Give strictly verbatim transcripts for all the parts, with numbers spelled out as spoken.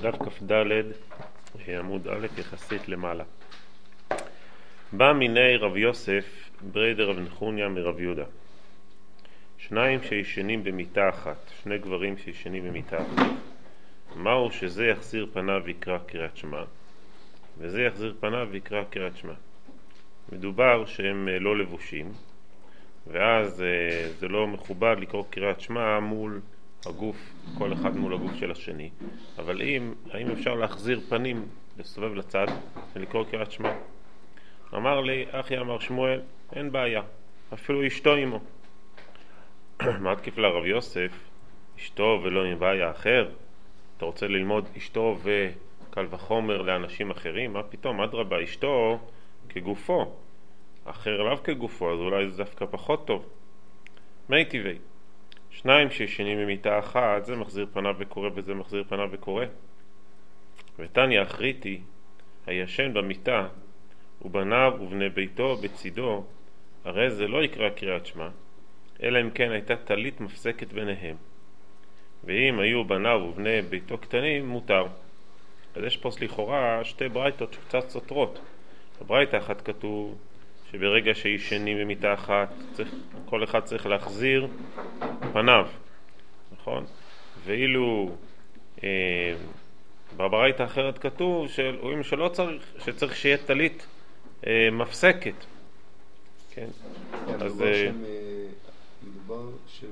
דף כ"ד עמוד א' יחסית למעלה. בא מיני רב יוסף בריידר רב נחוניה מרב יהודה, שניים שישנים במיטה אחת, שני גברים שישנים במיטה אחת. מהו שזה יחזיר פניו ויקרא קריאת שמע, וזה יחזיר פניו ויקרא קריאת שמע. מדובר שהם לא לבושים, ואז זה לא מכובד לקרוא קריאת שמע מול הגוף, כל אחד מול הגוף של השני. אבל אם, האם אפשר להחזיר פנים, לסובב לצד ולקרוא קריאת שמע? אמר לי, אחי אמר שמואל, אין בעיה, אפילו אשתו עמו. מה תקיף לרב יוסף? אשתו ולא עם בעיה אחר? אתה רוצה ללמוד אשתו וקל וחומר לאנשים אחרים? מה פתאום? אדרבה, אשתו כגופו, אחר אליו כגופו, אז אולי זה דווקא פחות טוב. מי טבעי? שניים שישנים במיטה אחת, זה מחזיר פניו וקורא וזה מחזיר פניו וקורא. ותניא אחריתי, הישן במיטה ובניו ובני ביתו בצידו, הרי זה לא יקרא קריאת שמע, אלא אם כן הייתה טלית מפסקת ביניהם, ואם היו בניו ובני ביתו קטנים מותר. אז יש פה לכאורה שתי ברייתות שקצת סותרות. בברייתא אחת כתוב שברגע שישנים במיטה אחת צריך, כל אחד צריך להחזיר פניו, נכון? ואילו אה, בברייתא אחרת כתוב שאומרים שלא צריך, שצריך שיהיה טלית אה, מפסקת, כן? כן, אז מדובר שם, מדובר של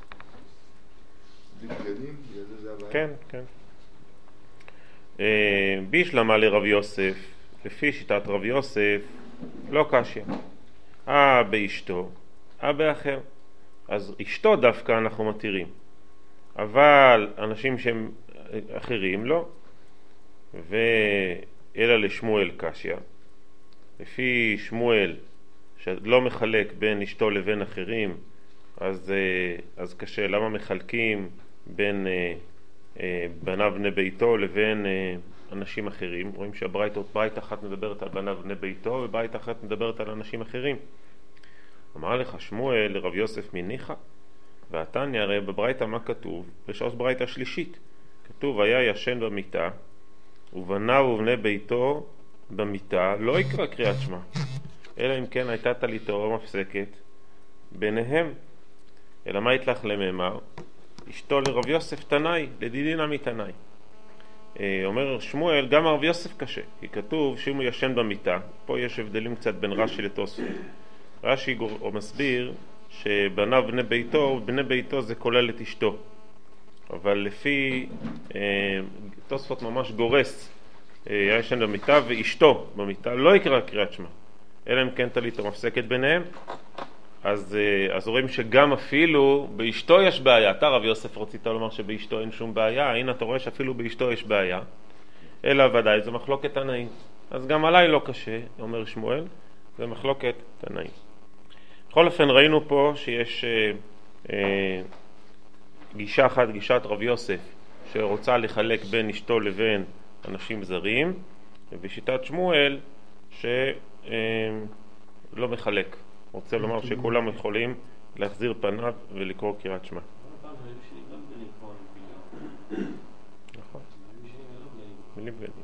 בגדים, בגלל זה זה הבעיה. כן, כן. אה, בישלמה לרב יוסף, לפי שיטת רב יוסף, לא קשיא. אה באשתו, אה באחר. אז אשתו דווקא אנחנו מתירים, אבל אנשים שהם אחרים לא. ואלא לשמואל קשיא. לפי שמואל שלא מחלק בין אשתו לבין אחרים, אז, אז קשה. למה מחלקים בין בניו בני ביתו לבין אנשים אחרים? רואים שהברייתות, ברייתא אחת מדברת על בניו בני ביתו וברייתא אחת מדברת על אנשים אחרים. אמר לך שמואל לרב יוסף מניחא, והתניא, הרי בברייתא מה כתוב? יש עוד ברייתא שלישית, כתוב היה ישן במיטה ובניו ובני ביתו במיטה, לא יקרא קריאת שמע, אלא אם כן הייתה טליתו מפסקת ביניהם. אלא מה יתלך למאמר? אשתו לרב יוסף תנאי, לדידינא מתנאי. אומר שמואל, גם רב יוסף קשה, כי כתוב שאם הוא ישן במיטה, פה יש הבדלים קצת בין רש"י לתוספות. רש"י הוא מסביר שבניו בני ביתו, בני ביתו זה כולל את אשתו, אבל לפי אה, תוספות ממש גורס, אה, ישן במיטה ואשתו במיטה לא יקרא קריאת שמע, אלא אם כן טלית מפסקת ביניהם. אז, אה, אז רואים שגם אפילו באשתו יש בעיה. אתה רב יוסף רצית לומר שבאשתו אין שום בעיה, הנה אתה רואה שאפילו באשתו יש בעיה, אלא ודאי זה מחלוקת תנאים. אז גם עליי לא קשה, אומר שמואל, זה מחלוקת תנאים. בכל אופן ראינו פה שיש אה, אה, גישה אחת, גישת רב יוסף, שרוצה לחלק בין אשתו לבין אנשים זרים, ובשיטת שמואל שלא אה, מחלק, רוצה לומר שכולם יכולים להחזיר פניו ולקרוא קריאת שמע. נכון, בלי בגדים.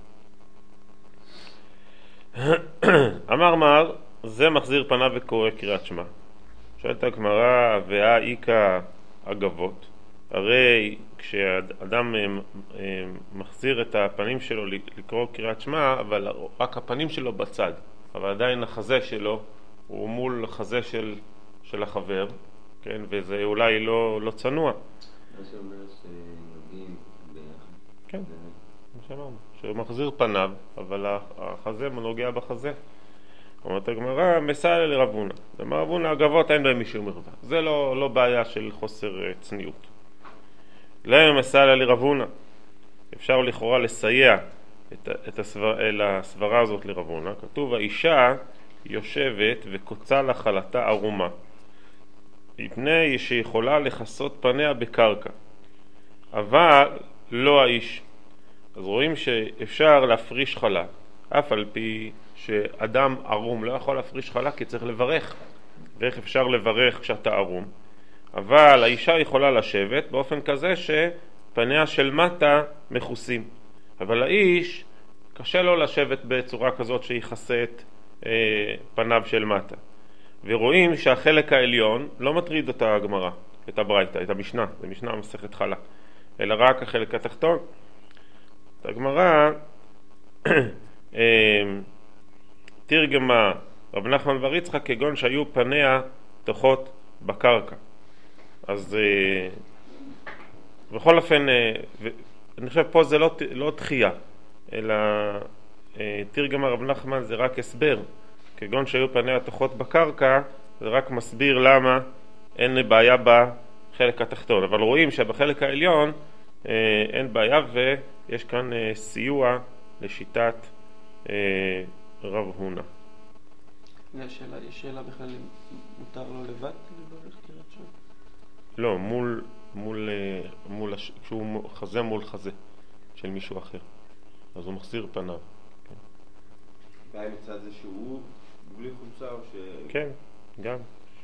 אמר מר, זה מחזיר פניו וקורא קריאת שמע. שואלת הגמרא, והאיקה אגבות, הרי כשאדם מחזיר את הפנים שלו לקרוא קריאת שמע, אבל רק הפנים שלו בצד, אבל עדיין החזה שלו הוא מול החזה של, של החבר, כן? וזה אולי לא, לא צנוע. מה שאומר שנוגעים ביחד. כן, מה שאמרנו, שהוא מחזיר פניו, אבל החזה נוגע בחזה. אומרת הגמרא, מסייע לרב הונא. לרב הונא אגבות אין בהם משום מרווה. זה לא, לא בעיה של חוסר צניעות. למה מסייע לרב הונא? אפשר לכאורה לסייע את, את הסבר, הסברה הזאת לרב הונא. כתוב, האישה יושבת וקוצה לחלתה ערומה, מפני שיכולה לחסות פניה בקרקע, אבל לא האיש. אז רואים שאפשר להפריש חלה, אף על פי שאדם ערום לא יכול להפריש חלה, כי צריך לברך. ואיך אפשר לברך כשאתה ערום? אבל האישה יכולה לשבת באופן כזה שפניה של מטה מכוסים. אבל האיש קשה לו לשבת בצורה כזאת שיחסה את אה, פניו של מטה. ורואים שהחלק העליון לא מטריד את הגמרא, את הברייתא, את המשנה, זה משנה מסכת חלה, אלא רק החלק התחתון. את הגמרא תרגמה רב נחמן בר יצחק כגון שהיו פניה תוחות בקרקע. אז בכל אופן, אני חושב פה זה לא, לא תחייה, אלא תרגמה רב נחמן זה רק הסבר. כגון שהיו פניה תוחות בקרקע, זה רק מסביר למה אין בעיה בחלק התחתון. אבל רואים שבחלק העליון אה, אין בעיה, ויש כאן אה, סיוע לשיטת אה, רב הונא. יש שאלה, יש שאלה בכלל אם מותר לו לבד לברך קריאת שמע? לא, מול, מול, מול, כשהוא חזה מול חזה של מישהו אחר. אז הוא מחזיר פניו. כן. בעיה מצד זה שהוא בלי חולצה או ש... כן, גם.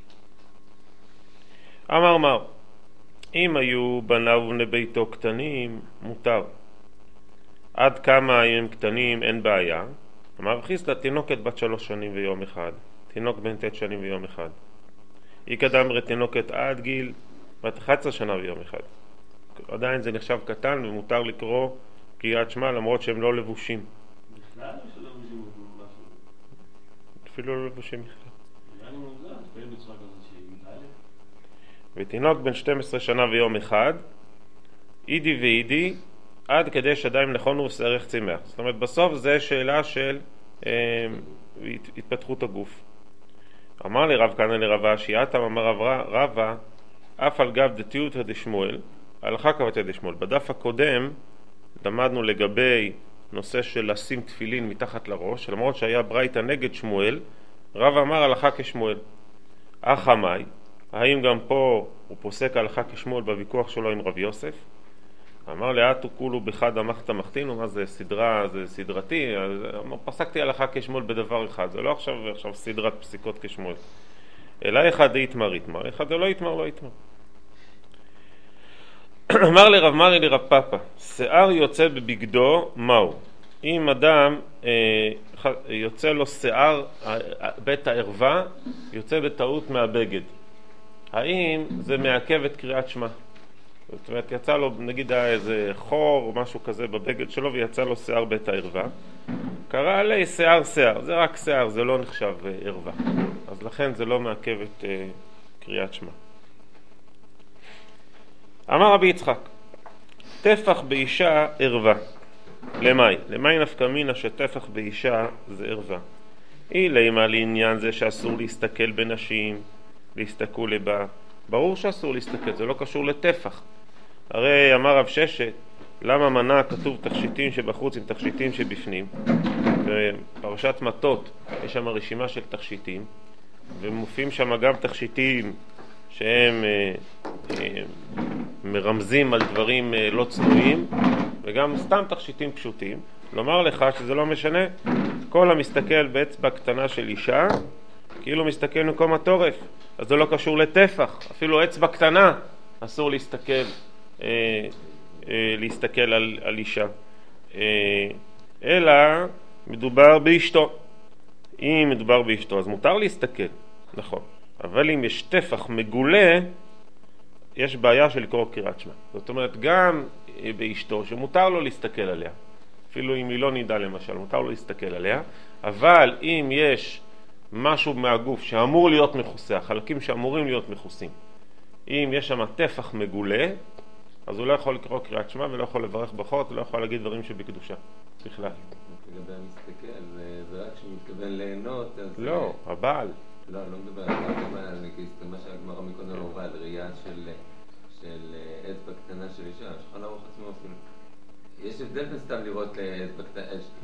אמר מר, אם היו בניו ובני ביתו קטנים, מותר. עד כמה אם הם קטנים אין בעיה. אמר חיסדא, תינוקת בת שלוש שנים ויום אחד, תינוק בן תשע שנים ויום אחד. היא קדמרי תינוקת עד גיל בת אחת עשרה שנה ויום אחד. עדיין זה נחשב קטן ומותר לקרוא קריאת שמע למרות שהם לא לבושים. בכלל או שלא לבושים משהו? אפילו לא לבושים בכלל. נראה לי מוזר, תפעיל בצורה כזאת שהיא מתעלת. ותינוק בן שתים עשרה שנה ויום אחד, אידי ואידי, עד כדי שדיים נכונו ושערך צמח. זאת אומרת, בסוף זה שאלה של אה, התפתחות הגוף. אמר לי רב כהנא לרבה, שיעתם אמר רב רבה, אף על גב דתיותא דשמואל, הלכה כבתיה דשמואל. בדף הקודם למדנו לגבי נושא של לשים תפילין מתחת לראש, למרות שהיה ברייתא נגד שמואל, רב אמר הלכה כשמואל. אך המאי, האם גם פה הוא פוסק הלכה כשמואל בוויכוח שלו עם רב יוסף? אמר לאתו כולו בחד המחתא מחתינו, מה זה סדרה, זה סדרתי, אז אמר, פסקתי הלכה כשמואל בדבר אחד, זה לא עכשיו, עכשיו סדרת פסיקות כשמואל. אלא אחד יתמר יתמר, אחד לא יתמר לא יתמר. אמר לרב מרי לרב פאפא, שיער יוצא בבגדו מהו? אם אדם אה, יוצא לו שיער, בית הערווה יוצא בטעות מהבגד, האם זה מעכב את קריאת שמע? זאת אומרת, יצא לו, נגיד, איזה חור או משהו כזה בבגד שלו, ויצא לו שיער בית הערווה. קרא עלי שיער שיער, זה רק שיער, זה לא נחשב ערווה. אז לכן זה לא מעכב את uh, קריאת שמע. אמר רבי יצחק, טפח באישה ערווה. למאי? למאי נפקא מינה שטפח באישה זה ערווה. היא לימה לעניין זה שאסור להסתכל בנשים, להסתכלו לבה. ברור שאסור להסתכל, זה לא קשור לטפח. הרי אמר רב ששת, למה מנע כתוב תכשיטים שבחוץ עם תכשיטים שבפנים? בפרשת מטות יש שם רשימה של תכשיטים, ומופיעים שם גם תכשיטים שהם אה, אה, מרמזים על דברים אה, לא צנועים, וגם סתם תכשיטים פשוטים. לומר לך שזה לא משנה, כל המסתכל באצבע קטנה של אישה, כאילו מסתכל מקום התורף, אז זה לא קשור לטפח. אפילו אצבע קטנה אסור להסתכל, אה, אה, להסתכל על, על אישה. אה, אלא מדובר באשתו. אם מדובר באשתו, אז מותר להסתכל, נכון. אבל אם יש טפח מגולה, יש בעיה של לקרוא קריאת שמע. זאת אומרת, גם באשתו, שמותר לו להסתכל עליה, אפילו אם היא לא נידה למשל, מותר לו להסתכל עליה, אבל אם יש משהו מהגוף שאמור להיות מכוסה, החלקים שאמורים להיות מכוסים, אם יש שם טפח מגולה, אז הוא לא יכול לקרוא קריאת שמע ולא יכול לברך ברכות, ולא יכול להגיד דברים שבקדושה בכלל. לגבי המסתכל, זה רק כשמתכוון ליהנות, אז... לא, הבעל. לא, אני לא מדבר על מה שהגמרא מקודם אמרה, על ראייה של אצבע קטנה של אישה, שולחן ערוך עצמו אפילו. יש הבדל בין סתם לראות אצבע קטנה...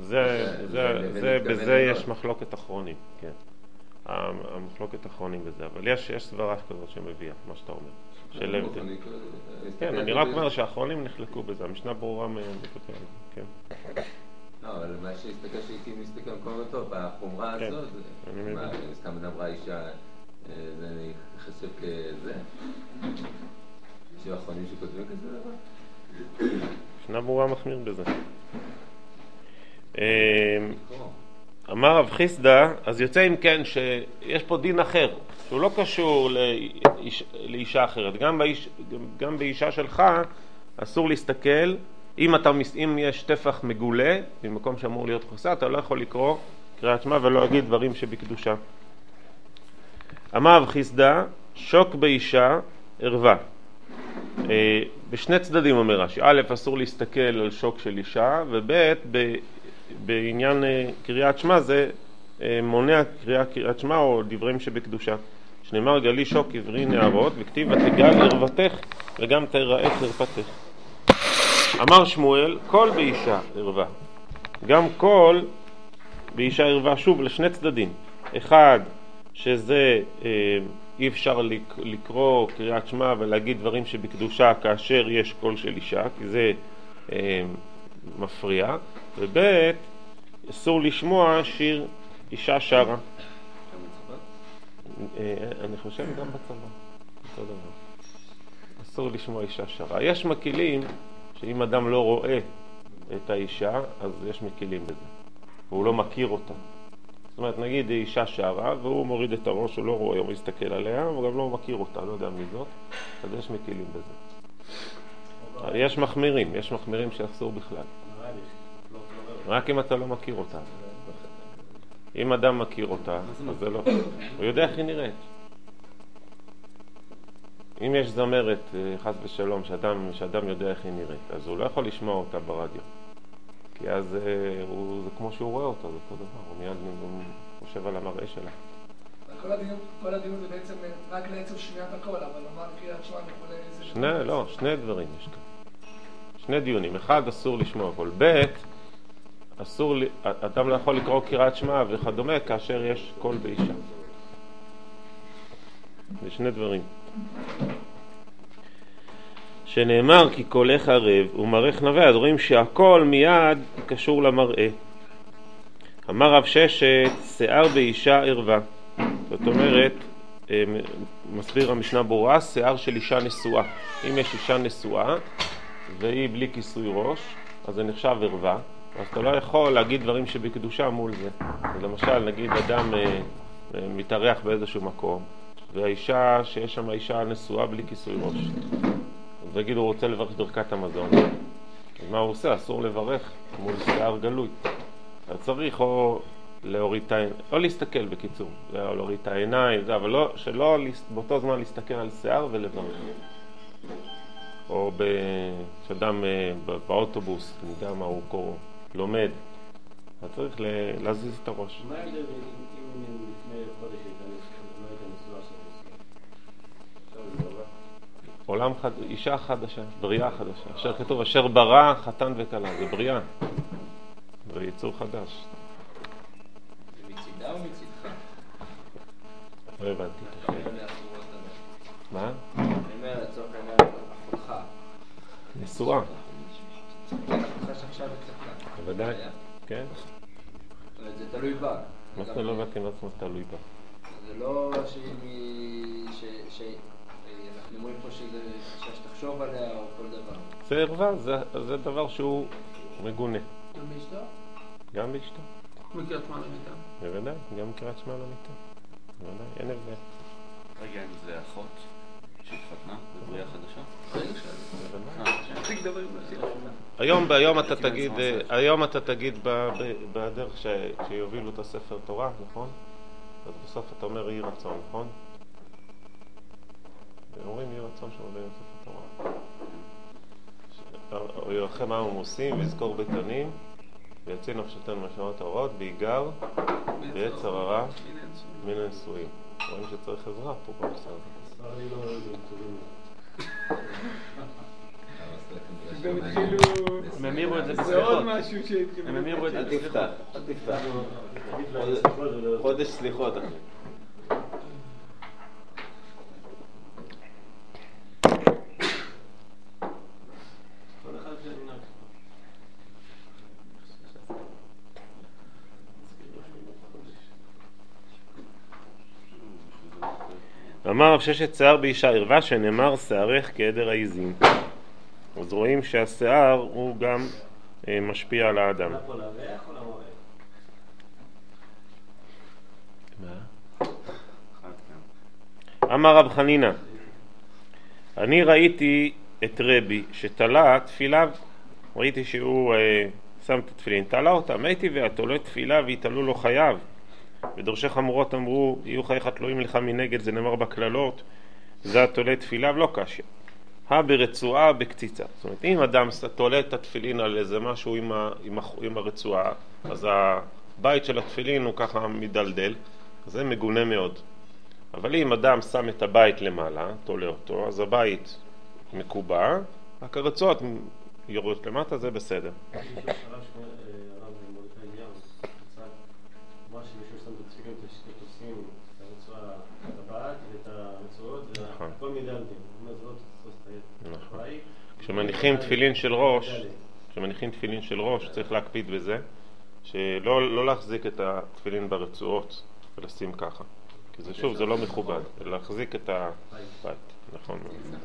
זה, בזה יש מחלוקת אחרונים, כן. המחלוקת אחרונים בזה, אבל יש סברה כזאת שמביאה, מה שאתה אומר, של הבדל. כן, אני רק אומר שהאחרונים נחלקו בזה, המשנה ברורה מבטא, כן. לא, אבל מה שהסתכל שהייתי מסתכל במקום טוב, החומרה הזאת, סתם אדם ראה אישה, זה אני חושב כזה, יש האחרונים שכותבים כזה דבר? משנה ברורה מחמיר בזה. אמר רב חיסדא, אז יוצא אם כן שיש פה דין אחר, שהוא לא קשור לאיש, לאישה אחרת. גם, באיש, גם באישה שלך אסור להסתכל, אם, אתה, אם יש טפח מגולה, במקום שאמור להיות חוסה, אתה לא יכול לקרוא קריאת שמע ולא להגיד דברים שבקדושה. אמר רב חיסדא, שוק באישה ערווה. בשני צדדים אומר רש"י, א', אסור להסתכל על שוק של אישה, וב', בעניין קריאת שמע זה מונע קריאת קריאת שמע או דברים שבקדושה. שנאמר גלי שוק עברי נערות, וכתיב ותגל ערוותך וגם תראה חרפתך. אמר שמואל, כל באישה ערווה. גם כל באישה ערווה, שוב, לשני צדדים. אחד, שזה אי אפשר לקרוא קריאת שמע ולהגיד דברים שבקדושה כאשר יש קול של אישה, כי זה מפריע. ובית, אסור לשמוע שיר אישה שרה. אני חושב גם בצבא, אותו דבר. אסור לשמוע אישה שרה. יש מקילים שאם אדם לא רואה את האישה, אז יש מקילים בזה. והוא לא מכיר אותה. זאת אומרת, נגיד אישה שרה, והוא מוריד את הראש, הוא לא רואה, הוא מסתכל עליה, הוא גם לא מכיר אותה, לא יודע מי זאת, אז יש מקילים בזה. יש מחמירים, יש מחמירים שאסור בכלל. רק אם אתה לא מכיר אותה. אם אדם מכיר אותה, אז זה לא. הוא יודע איך היא נראית. אם יש זמרת, חס ושלום, שאדם, שאדם יודע איך היא נראית, אז הוא לא יכול לשמוע אותה ברדיו. כי אז הוא, זה כמו שהוא רואה אותה, זה אותו דבר. הוא מיד חושב על המראה שלה. כל הדיון, כל הדיון זה בעצם רק לעצם שמיעת הכל, אבל לומר קריאת שמע וכולי איזה... שני, לא, שני דברים יש כאן. שני דיונים. אחד, אסור לשמוע הכל. ב', אסור, אדם לא יכול לקרוא קריאת שמע וכדומה כאשר יש קול באישה. זה שני דברים. שנאמר כי קולך ערב ומראך נווה, אז רואים שהכל מיד קשור למראה. אמר רב ששת, שיער באישה ערווה. זאת אומרת, מסביר המשנה ברורה, שיער של אישה נשואה. אם יש אישה נשואה והיא בלי כיסוי ראש, אז זה נחשב ערווה. אז אתה לא יכול להגיד דברים שבקדושה מול זה. אז למשל, נגיד אדם אה, אה, מתארח באיזשהו מקום, והאישה, שיש שם האישה נשואה בלי כיסוי ראש. אז נגיד הוא רוצה לברך ברכת המזון. אז מה הוא עושה? אסור לברך מול שיער גלוי. אז צריך או להוריד את העיניים, או להסתכל בקיצור, או להוריד את העיניים, זה, אבל לא, שלא באותו זמן להסתכל על שיער ולברך. או כשאדם באוטובוס, אני יודע מה הוא קורא, לומד, אז צריך להזיז את הראש. מה ההבדל אם לפני חודש לא הייתה נשואה של עולם חד... אישה חדשה, בריאה חדשה. אשר כתוב, אשר ברא חתן וכלה, זה בריאה. זה יצור חדש. זה מצידה או מצידך? לא הבנתי את השאלה. מה? אני אומר, לצורך העניין, אחותך. נשואה. אחותך שעכשיו אצלך. בוודאי, כן. זה תלוי בה. מה זה לא הבנתי מה זה תלוי בה? זה לא שאנחנו אומרים פה שזה שתחשוב עליה או כל דבר. זה ערווה, זה דבר שהוא מגונה. גם באשתו? גם באשתו. מקריאת שמע למיטה. בוודאי, גם קריאת שמע למיטה. בוודאי, אין הבדל. רגע, אם זה אחות שהתחתנה בבריאה חדשה? היום ביום אתה תגיד, היום אתה תגיד בדרך שיובילו את הספר תורה, נכון? אז בסוף אתה אומר יהי רצון, נכון? אומרים יהי רצון שמובילים את ספר תורה. ירחם העם עושים ויזכור ביתנים ויציא נפשותינו משמעות האורות ויגר ויצר הרע מן הנשואים. רואים שצריך עזרה פה בנושא הזה. אני לא אוהב את והם התחילו... הם המירו את זה זה בסליחות. עוד משהו שהתחיל... הם המירו את זה אל בסליחות. תפתח, אל תפתח. חודש סליחות אחי. כל אחד שננהג. אמר רב ששת שיער באישה ערווה שנאמר שערך כעדר העיזים. אז רואים שהשיער הוא גם משפיע על האדם. אמר רב חנינא, אני ראיתי את רבי שתלה תפילה, ראיתי שהוא אה, שם את התפילין, תלה אותה, מתי והתולה תפילה והתעלו לו חייו. ודורשי חמורות אמרו, יהיו חייך תלויים לך מנגד, זה נאמר בכללות, זה התולה תפילה ולא קשיא. הא ברצועה בקציצה. זאת אומרת, אם אדם תולה את התפילין על איזה משהו עם, ה, עם, ה, עם הרצועה, אז הבית של התפילין הוא ככה מדלדל, זה מגונה מאוד. אבל אם אדם שם את הבית למעלה, תולה אותו, אז הבית מקובע, רק הרצועות יורדות למטה, זה בסדר. כשמניחים תפילין של ראש, כשמניחים תפילין של ראש, צריך להקפיד בזה, שלא לא להחזיק את התפילין ברצועות ולשים ככה. כי זה שוב, זה לא מכובד, להחזיק את הבית, נכון.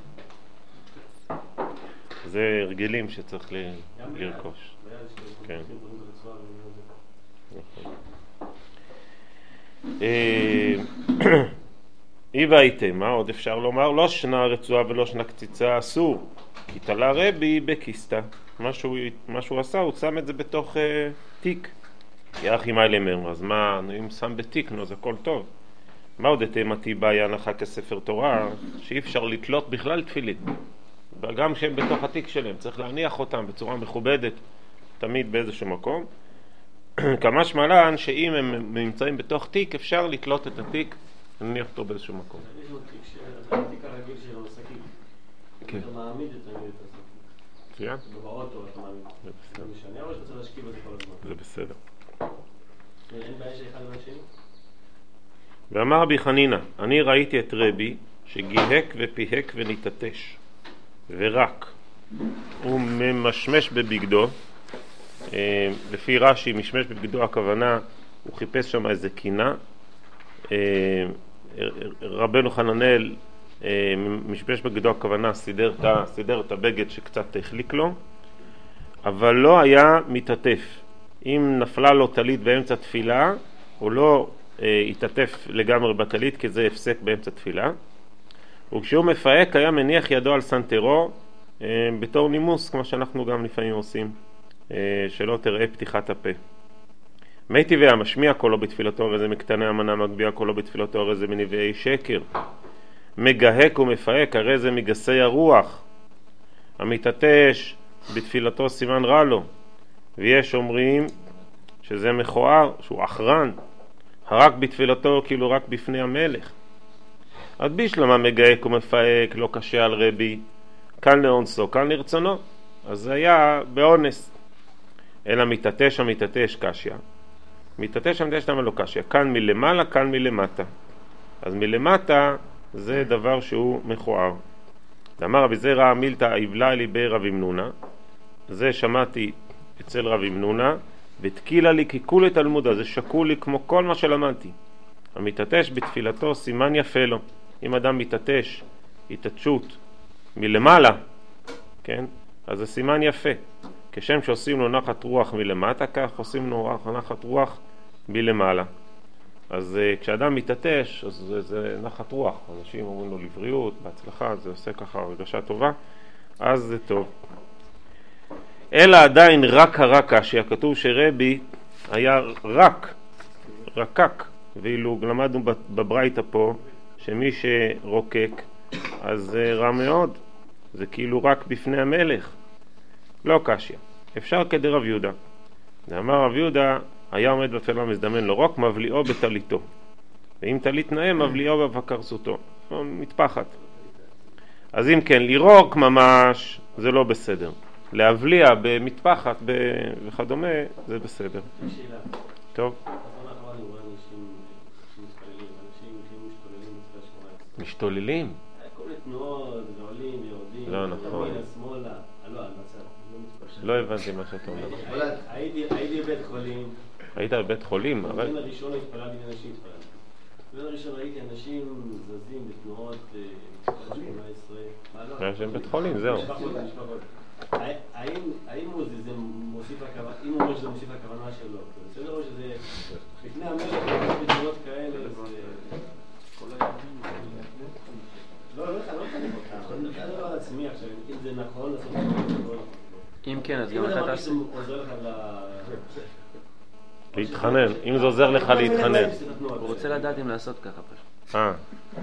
זה הרגלים שצריך לרכוש. כן. אי והייתם, מה עוד אפשר לומר? לא שנה רצועה ולא שנה קציצה אסור, כי תלה רבי בקיסטה. מה שהוא, מה שהוא עשה, הוא שם את זה בתוך uh, תיק. יחי מי למר, אז מה, אם שם בתיק, נו, זה הכל טוב. מה עוד התאמתי בעיה הנחה כספר תורה, שאי אפשר לתלות בכלל תפילין. גם שהם בתוך התיק שלהם, צריך להניח אותם בצורה מכובדת, תמיד באיזשהו מקום. כמה שמלן, שאם הם נמצאים בתוך תיק, אפשר לתלות את התיק, להניח אותו באיזשהו מקום. יש לו תיק, התיק הרגיל שלו מסקיק. אתה מעמיד את השקיק. כן? באוטו אתה מעמיד. זה בסדר. זה משנה, או שאתה להשקיע בזה כל הזמן? זה בסדר. אין בעיה שאחד מהשני? ואמר רבי חנינא, אני ראיתי את רבי שגיהק ופיהק וניטטש ורק הוא ממשמש בבגדו, לפי רש"י משמש בבגדו הכוונה הוא חיפש שם איזה קינה. רבנו חננאל משמש בבגדו הכוונה סידר, סידר את הבגד שקצת החליק לו, אבל לא היה מתעטף. אם נפלה לו טלית באמצע תפילה הוא לא התעטף לגמרי בטלית, כי זה הפסק באמצע תפילה. וכשהוא מפהק היה מניח ידו על סנטרו בתור נימוס, כמו שאנחנו גם לפעמים עושים, שלא תראה פתיחת הפה. מי טבעי משמיע קולו בתפילתו, הרי זה מקטני המנה, מגביה קולו בתפילתו, הרי זה מנביאי שקר. מגהק ומפהק, הרי זה מגסי הרוח. המתעטש בתפילתו סימן רע לו. ויש אומרים שזה מכוער, שהוא אחרן, רק בתפילתו כאילו רק בפני המלך. עד בשלמה מגהק ומפהק, לא קשה על רבי, כאן לאונסו, כאן לרצונו. אז זה היה באונס. אלא מתעטש המתעטש קשיה. מתעטש המתעטש למה לא קשיה. כאן מלמעלה, כאן מלמטה. אז מלמטה זה דבר שהוא מכוער. אמר רבי זרע מילתא יבלה ליבי רב אמנונה. זה שמעתי אצל רב אמנונה, ותקילה לי ככול תלמודה, זה שקול לי כמו כל מה שלמדתי. המתעטש בתפילתו סימן יפה לו. אם אדם מתעטש התעטשות מלמעלה, כן? אז זה סימן יפה. כשם שעושים לו נחת רוח מלמטה, כך עושים לו נחת רוח מלמעלה. אז uh, כשאדם מתעטש, אז זה, זה נחת רוח. אנשים אומרים לו לבריאות, בהצלחה, זה עושה ככה הרגשה טובה, אז זה טוב. אלא עדיין רק הרקה, שכתוב שרבי היה רק, רקק, ואילו למדנו בברייתא פה, שמי שרוקק, אז זה רע מאוד, זה כאילו רק בפני המלך. לא קשיא. אפשר כדי רב יהודה. אמר רב יהודה, היה עומד בתפילה מזדמן לו רוק, מבליאו בטליתו. ואם טלית נאה, מבליאו בבקרסותו. מתפחת. אז אם כן, לירוק ממש, זה לא בסדר. להבליע במטפחת וכדומה, זה בסדר. טוב. משתוללים? כל מיני תנועות, ועולים, ויורדים, לא נכון. ימינה, שמאלה, לא, על מצב. לא הבנתי מה שאתה אומר. הייתי בבית חולים. היית בבית חולים, אבל... בבין הראשון התפללתי ואנשים התפללתי. בבין הראשון ראיתי אנשים זזים בתנועות שמונה עשרה. היה שם בית חולים, זהו. האם זה מוסיף אומר שזה מוסיף לכוונה שלו. בסדר או שזה לפני המלך, בתמונות כאלה, זה... לא, לא, לא תניב אותך. אני לא על עצמי עכשיו, אם זה נכון לעשות את זה. אם כן, אז גם אתה תעשה. אם זה עוזר לך ל... להתחנן, אם זה עוזר לך להתחנן. הוא רוצה לדעת אם לעשות ככה פשוט. אה.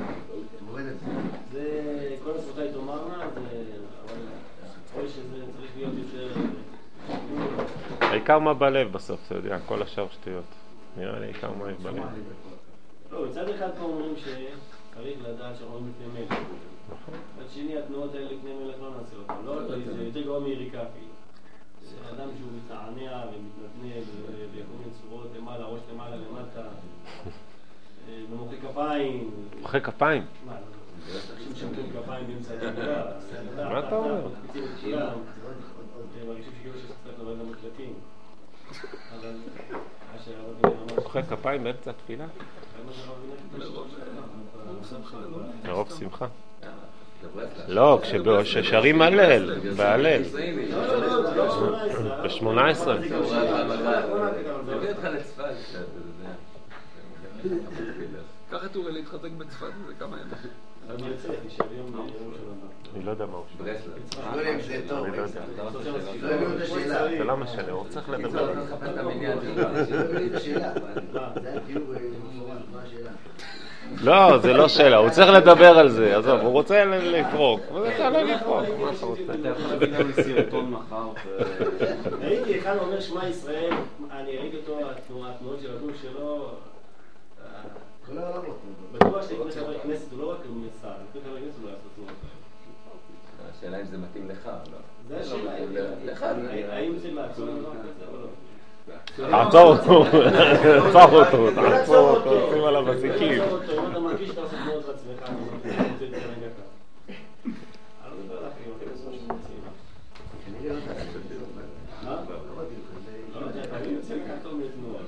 זה, כל הספורטאי תאמרנה, אבל יכול שזה צריך להיות יותר... העיקר מה בלב בסוף, אתה יודע, כל השאר שטויות. נראה לי העיקר מה יש בלב. לא, מצד אחד פה אומרים שצריך לדעת שאומרים לפני מלך. מצד שני, התנועות האלה לפני מלך לא נעשה אותם. לא, זה יותר גרוע מיריקה אפילו. זה אדם שהוא מתענע ומתנדנד בכל מיני צורות, למעלה, ראש למעלה, למטה, במוחא כפיים. מוחא כפיים? מה, לא, אנשים שמוחאים כפיים באמצע התפילה. מה אתה אומר? הם מרגישים שכאילו שיש קצת נובד למקלטים. אבל מה שהרב ממש... מוחא כפיים באמצע התפילה? מרוב שמחה. לא, כששרים הלל, בהלל. בשמונה עשרה. מביא אותך לצפת. קח את אורי להתחזק בצפת, זה כמה ימים. אני יוצא, תשאר יום ביום שלנו. אני לא יודע מה הוא שואל. ברסלב. לא יודע אם זה טוב. אני לא יודע. לא הביאו את השאלה. זה לא משנה, הוא צריך לדבר. אני מחפש את המניין שלו. לא הביאו את השאלה. זה היה כאילו מה השאלה. לא, זה לא שאלה, הוא צריך לדבר על זה, עזוב, הוא רוצה לפרוק, אתה לא לפרוק, מה אתה רוצה? אתה יכול להביא לנו סרטון מחר ו... ראיתי אחד אומר שמע ישראל, אני ראיתי אותו, התנועות של הגוף שלו, כל העולמות. בטוח שלפני חבר כנסת הוא לא רק מסע, לפני חבר כנסת הוא לא יעשה תנועות. השאלה אם זה מתאים לך או לא. זה השאלה, לך. האם זה לעצור דבר כזה או לא? תעצור אותו, תעצור אותו, תעצור אותו, שים עליו בזיקים. אם אתה מרגיש שאתה עושה תנועות לעצמך, אני רוצה את זה רגע ככה. אני לא יודע לך, אם אתם עושים משהו מציעים. אני לא יודע. מה? לא יודע, אתה יוצא לך טוב מתנועות.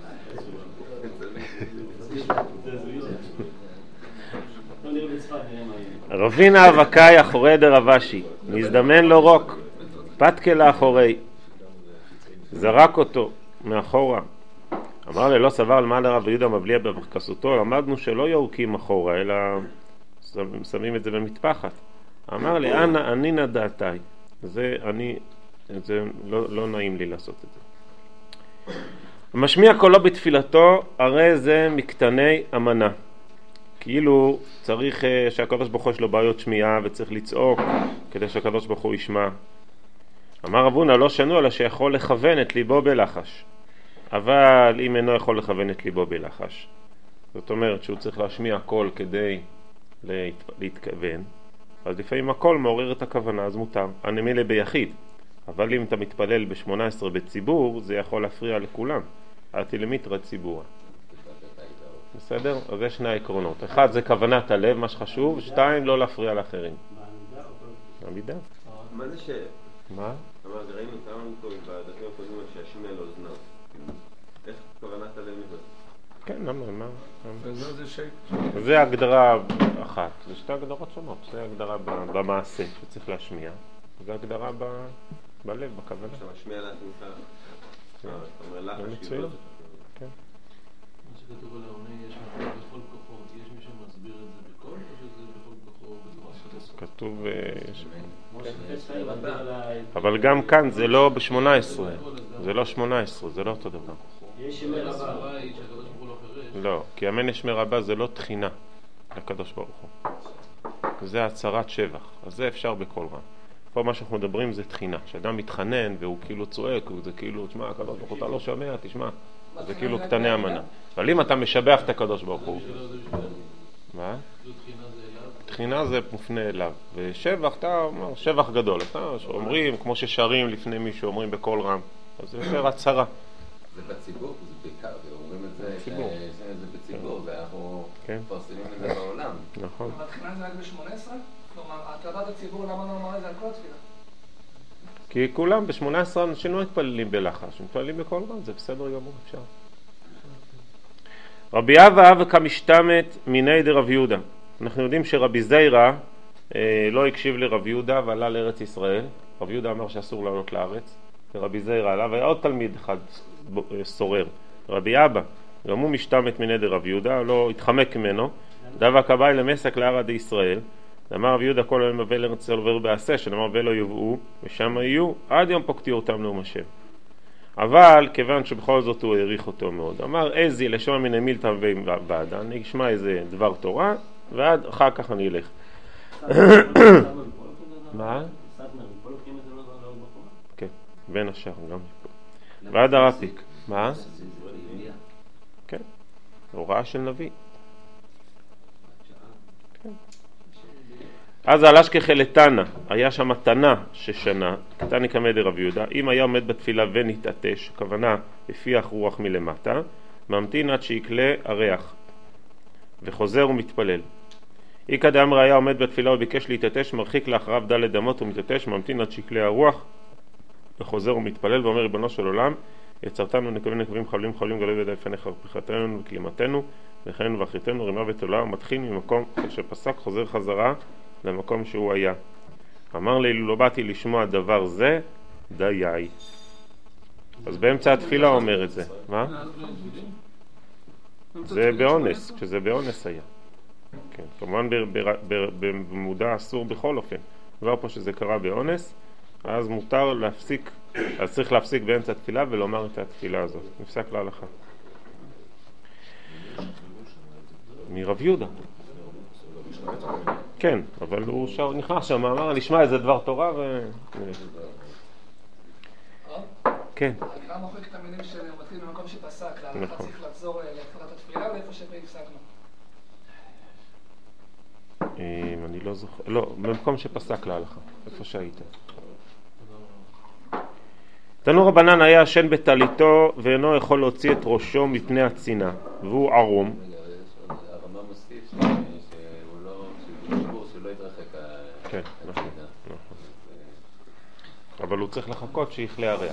לא נראה בצפת, נראה מה יהיה. רבינה אבקאי אחורי דרבשי, נזדמן לו רוק, פתקה לאחורי, זרק אותו מאחורה. אמר לי, לא סבר על מה לרב יהודה מבליע בברכסותו, למדנו שלא יורקים אחורה, אלא שמים את זה במטפחת. אמר לי, אנא, אני נדעתי. זה, אני, זה לא, לא נעים לי לעשות את זה. משמיע קולו בתפילתו, הרי זה מקטני אמנה. כאילו צריך שהקדוש ברוך הוא יש לו בעיות שמיעה וצריך לצעוק כדי שהקדוש ברוך הוא ישמע. אמר רב הונא לא שנו אלא שיכול לכוון את ליבו בלחש. אבל אם אינו יכול לכוון את ליבו בלחש, זאת אומרת שהוא צריך להשמיע קול כדי להת... להתכוון, אז לפעמים הקול מעורר את הכוונה, אז מותר. הנמילה ביחיד. אבל אם אתה מתפלל ב-שמונה עשרה בציבור, זה יכול להפריע לכולם. התלמיתרא ציבורא. בסדר? אז יש שני העקרונות. אחד זה כוונת הלב, מה שחשוב. שתיים, לא להפריע לאחרים. בעמידה. מה זה ש... מה? אמר, ראינו כמה פה בדפים הקודמים שהשמיע לו אוזניו. איך כוונת הלב נבד? כן, למה? מה? וזה זה שייק. זה הגדרה אחת. זה שתי הגדרות שונות. זה הגדרה במעשה שצריך להשמיע. זה הגדרה ב... בלב, בכוונה. עכשיו, השמיע לעצמך. אתה אומר לך, מצוין. כן. מה שכתוב על העונה, יש בכל כוחו. יש מי שמסביר את זה בכל, או שזה בכל כוחו בדבר של כתוב... כן. אבל גם כאן זה לא ב-שמונה עשרה. זה לא שמונה עשרה, זה לא אותו דבר. יש שמי רבה. שהקדוש ברוך הוא לא חירש. לא, כי אמן שמי רבה זה לא תחינה לקדוש ברוך הוא. זה הצהרת שבח. אז זה אפשר בכל רם. פה מה שאנחנו מדברים זה תחינה. כשאדם מתחנן והוא כאילו צועק, זה כאילו, תשמע, הקדוש ברוך הוא אתה לא שומע, תשמע. זה כאילו קטני אמנה. אבל אם אתה משבח את הקדוש ברוך הוא... מה? תחינה זה מופנה אליו. ושבח, אתה אומר, שבח גדול. אתה אומרים, כמו ששרים לפני מישהו, אומרים בכל רם. אז זה יותר הצהרה. זה בציבור, זה בעיקר, אומרים את זה, זה בציבור, ואנחנו מפרסמים את זה בעולם. נכון. אבל תחילה זה רק ב-שמונה עשרה? כלומר, הטרדת הציבור, למה לא אמר את זה על כל התפילה? כי כולם ב-שמונה עשרה אנשים לא מתפללים בלחש, מתפללים בכל רם, זה בסדר גמור, אפשר. רבי אבא אבא כמשתמת מיני דרב יהודה. אנחנו יודעים שרבי זיירא אה, לא הקשיב לרב יהודה ועלה לארץ ישראל. רב יהודה אמר שאסור לעלות לארץ. רבי זעיר עליו, היה עוד תלמיד אחד סורר, רבי אבא, גם הוא משתמת מנדר רב יהודה, לא התחמק ממנו, דבק הבאי למסק לערא דישראל, אמר רב יהודה כל היום מבוא לארץ ישראל עובר בעשה, שנאמר ולא יובאו, ושם יהיו, עד יום פוקתי אותם נאום השם. אבל כיוון שבכל זאת הוא העריך אותו מאוד, אמר איזי לשמע מן מילתא ובעדה, אני אשמע איזה דבר תורה, ועד אחר כך אני אלך. מה? כן, בין השאר גם מפה. ועד הרפיק. מה? כן, הוראה של נביא. אז על אשכחי לתנא, היה שם תנא ששנה, קטני כמדי רב יהודה, אם היה עומד בתפילה ונתעטש, הכוונה הפיח רוח מלמטה, ממתין עד שיקלה הריח, וחוזר ומתפלל. איקא דאמר היה עומד בתפילה וביקש להתעטש, מרחיק לאחריו דלת אמות ומתעטש, ממתין עד שיקלה הרוח, וחוזר ומתפלל, ואומר ריבונו של עולם, יצרתנו נקבים נקבים חבלים חבלים גלוי בידי לפניך ופריחתנו וכלימתנו, וחיינו ואחריתנו רימה ותולה, ומתחיל ממקום שפסק חוזר חזרה למקום שהוא היה. אמר לי, לא באתי לשמוע דבר זה, דיי. אז באמצע התפילה אומר את זה. מה? זה באונס, כשזה באונס היה. כן, כמובן במודע אסור בכל אופן. כבר פה שזה קרה באונס, אז מותר להפסיק, אז צריך להפסיק באמצע התפילה ולומר את התפילה הזאת. נפסק להלכה. מרב יהודה. כן, אבל הוא שר, נכנס שם, אמר, נשמע איזה דבר תורה ו... כן. הקרא מוחק את המילים שמתחיל במקום שפסק, להלכה צריך לחזור להתחלת התפילה לאיפה שהפסקנו. אני לא זוכר, לא, במקום שפסק להלכה, איפה שהיית. תנו רבנן היה ישן בטליתו ואינו יכול להוציא את ראשו מפני הצינה, והוא ערום. הרמב"ם מוסיף שהוא לא, שלא יתרחק. כן, נכון, נכון. אבל הוא צריך לחכות שיכלה הריח.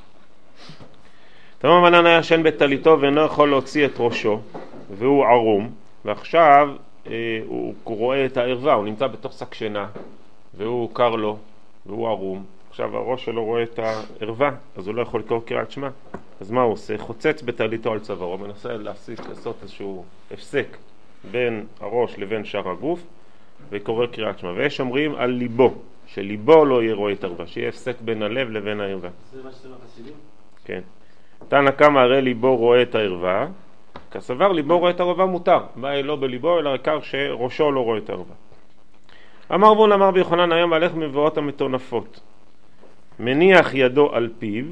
תנו רבנן היה ישן בטליתו ואינו יכול להוציא את ראשו, והוא ערום, ועכשיו הוא רואה את הערווה, הוא נמצא בתוך שק שינה, והוא קר לו, והוא ערום. עכשיו הראש שלו רואה את הערווה, אז הוא לא יכול לקרוא קריאת שמע. אז מה הוא עושה? חוצץ בטליתו על צווארו, מנסה להפסיק, לעשות איזשהו הפסק בין הראש לבין שאר הגוף, וקורא קריאת שמע. ויש אומרים על ליבו, שליבו לא יהיה רואה את הערווה, שיהיה הפסק בין הלב לבין הערווה. זה מה שזה בחסידים? כן. תנא קמא הרי ליבו רואה את הערווה, כסבר ליבו רואה את הערווה מותר, מה לא בליבו אלא עיקר שראשו לא רואה את הערווה. אמר רבון אמר ביוחנן היום והלך מבואות המטונפות, מניח ידו על פיו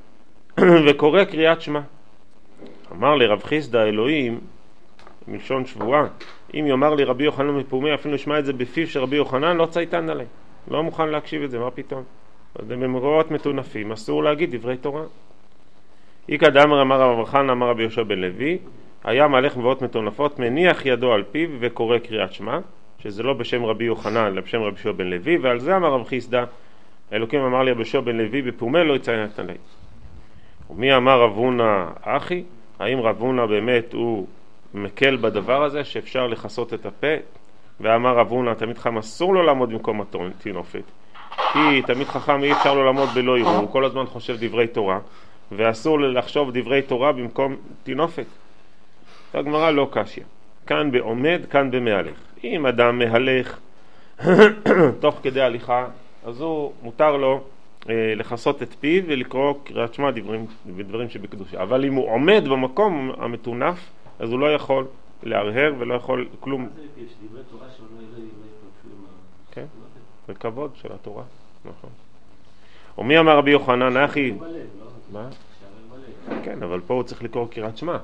וקורא קריאת שמע. אמר לי רב חיסדא אלוהים מלשון שבועה, אם יאמר לי רבי יוחנן מפומי אפילו לשמע את זה בפיו של רבי יוחנן לא צייתן עלי, לא מוכן להקשיב את זה, מה פתאום? במבואות מטונפים אסור להגיד דברי תורה. איקא דאמר אמר רב חנא אמר רבי יהושע בן לוי, היה מהלך מבואות מטונפות מניח ידו על פיו וקורא קריאת שמע, שזה לא בשם רבי יוחנן אלא בשם רבי יהושע בן לוי, ועל זה אמר רב חיסדא אלוקים אמר לי רבי יהושע בן לוי בפומי לא יציין עלי. ומי אמר רב הונא אחי? האם רב הונא באמת הוא מקל בדבר הזה שאפשר לחסות את הפה? ואמר רב הונא תמיד חכם אסור לו לעמוד במקום התינופת, כי תמיד חכם אי אפשר לו לעמוד בלא יראו, הוא כל הזמן חושב דברי תורה, ואסור לחשוב דברי תורה במקום תינופת. הגמרא לא קשיא, כאן בעומד כאן במהלך. אם אדם מהלך תוך כדי הליכה, אז הוא מותר לו אה, לחסות את פיו ולקרוא קריאת שמע דברים, דברים שבקדושה. אבל אם הוא עומד במקום המטונף, אז הוא לא יכול להרהר ולא יכול כלום. מה זה יש דברי תורה שלא יראה דברי תורה? כן, זה כבוד של התורה, נכון. ומי אמר רבי יוחנן אחי? מה? כן, אבל פה הוא צריך לקרוא קריאת שמע.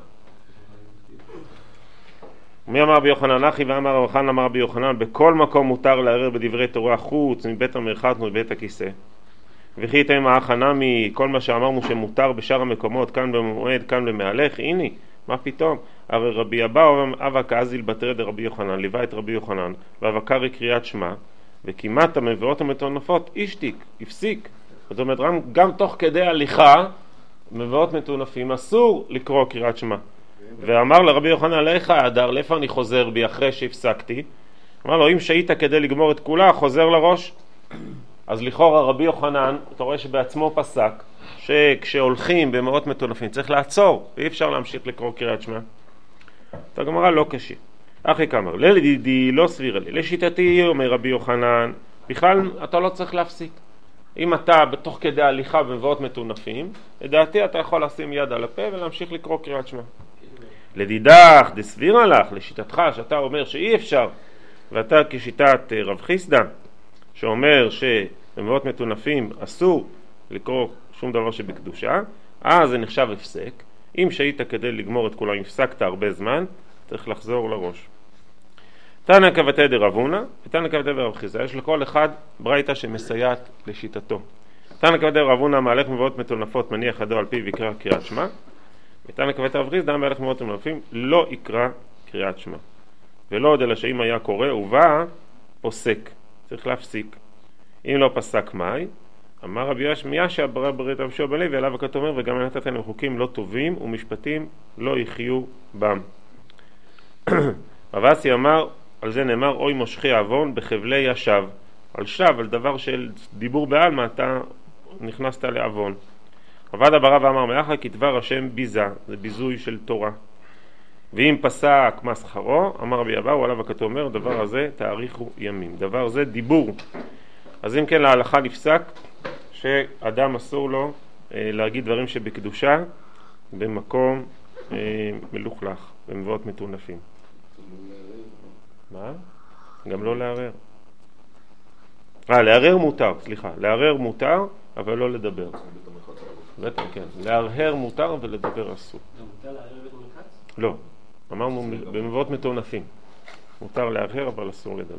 מי אמר רבי יוחנן אחי ואמר רבי חנא אמר רבי יוחנן בכל מקום מותר להרהר בדברי תורה חוץ מבית המרחץ ומבית הכיסא. וכי יתאם ההכנה מכל מה שאמרנו שמותר בשאר המקומות, כאן במועד, כאן במהלך, הנה, מה פתאום? הרי רבי אבא אבא כאזיל בתרא דרבי יוחנן, ליווה את רבי יוחנן, ואבא קרא קריאת שמע, וכמעט המבואות המטונפות השתיק, הפסיק. זאת אומרת, גם תוך כדי הליכה, מבואות מטונפים, אסור לקרוא קריאת שמע. ואמר לרבי יוחנן, לך האדר, לאיפה אני חוזר בי אחרי שהפסקתי? אמר לו, אם שהית כדי לגמור את כולה, חוזר לראש. אז לכאורה רבי יוחנן, אתה רואה שבעצמו פסק, שכשהולכים במאות מטונפים צריך לעצור, ואי אפשר להמשיך לקרוא קריאת שמע. את הגמרא לא קשה. אחי כאמר, לדידי לא סביר לי. לשיטתי, אומר רבי יוחנן, בכלל אתה לא צריך להפסיק. אם אתה בתוך כדי הליכה במבואות מטונפים, לדעתי אתה יכול לשים יד על הפה ולהמשיך לקרוא קריאת שמע. לדידך, דסבירה לך, לשיטתך, שאתה אומר שאי אפשר, ואתה כשיטת רב חיסדא, שאומר שבמבואות מטונפים אסור לקרוא שום דבר שבקדושה, אז זה נחשב הפסק. אם שהיית כדי לגמור את כולם, הפסקת הרבה זמן, צריך לחזור לראש. תנא כבתי דרב הונא ותנא כבתי דרב חיסדא, יש לכל אחד ברייתא שמסייעת לשיטתו. תנא כבתי דרב הונא מהלך מבואות מטונפות מניח ידו על פיו יקרא קריאת שמע, ותנא כבתי דרב חיסדא מהלך מבואות מטונפים לא יקרא קריאת שמע. ולא עוד אלא שאם היה קורא ובא פוסק, צריך להפסיק. אם לא פסק מאי, אמר רבי ישמעיה ברא ברית רבי יהושע בן לוי, עליו הכתוב אומר וגם נתת להם חוקים לא טובים ומשפטים לא יחיו בם. רב אסי אמר, על זה נאמר אוי מושכי עוון בחבלי ישב, על שב, על דבר של דיבור בעלמא אתה נכנסת לעוון. עבד ברא ואמר מאחר כי דבר השם ביזה, זה ביזוי של תורה. ואם פסק מה שכרו, אמר רבי אבאו, עליו הכתוב אומר דבר הזה תאריכו ימים, דבר זה דיבור. אז אם כן להלכה נפסק שאדם אסור לו אה, להגיד דברים שבקדושה במקום אה, מלוכלך, במבואות מטונפים. מה? גם לא לערער. אה, לערער מותר, סליחה. לערער מותר, אבל לא לדבר. בטח, כן. לערער מותר ולדבר אסור. גם מותר לערער בית המרחץ? לא. אמרנו במבואות מטונפים. מותר לערער, אבל אסור לדבר.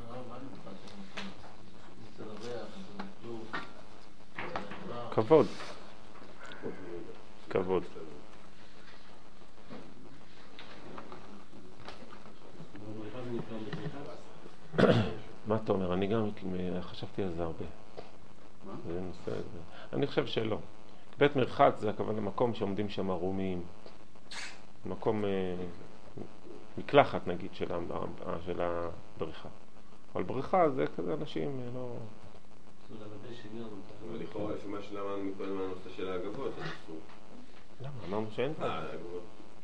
כבוד. כבוד. מה אתה אומר? אני גם חשבתי על זה הרבה. זה נושא... אני חושב שלא. בית מרחץ זה הכוונה למקום שעומדים שם ערומים. מקום מקלחת נגיד של הבריכה. אבל בריכה זה כזה אנשים לא... אבל לכאורה שמה שלמדנו מכל מהנושא של האגבות, אז אסור. למה? אמרנו שאין פה. אה, האגבות.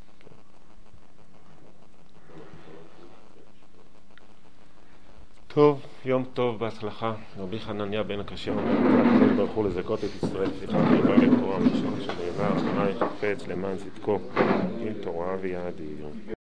טוב, יום טוב, בהצלחה. רבי חנניה בן הקשה אומר, ברכו לזכות את ישראל, סליחה, תודה לתורה, משנה שנאמר, אדוני חפץ למען צדקו, עם תורה ויעדיר.